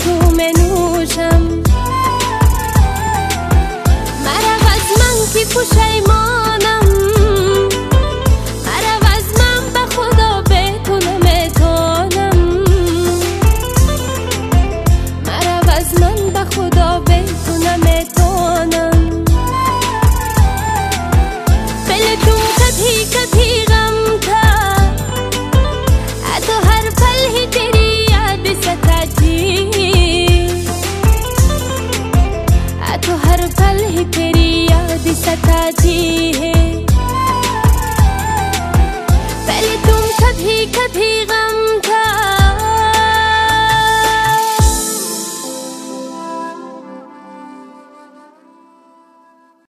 تو منوشم. مرا از من کی پشیمانم، مرا از من به خدا به تو نمیتونم، مرا از من به خدا به تو نمیتونم. پل تو کدی کدی غم تھا، تو ہر پل ہی تیری یاد ستاتی، تو ہر پل ہی تیری یاد ستاتی.